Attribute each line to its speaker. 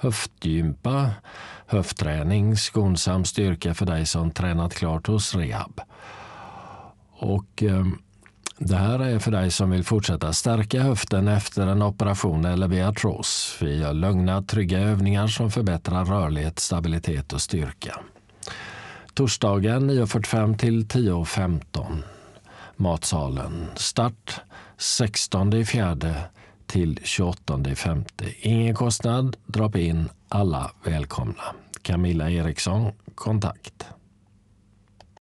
Speaker 1: höftgympa, höftträning, skonsam styrka för dig som tränat klart hos rehab. Och det här är för dig som vill fortsätta stärka höften efter en operation eller vid artros. Vi gör lugna, trygga övningar som förbättrar rörlighet, stabilitet och styrka. Torsdagen 9.45 till 10.15. Matsalen. Start 16.4 till 28.5. Ingen kostnad, drop in, alla välkomna. Camilla Eriksson, kontakt.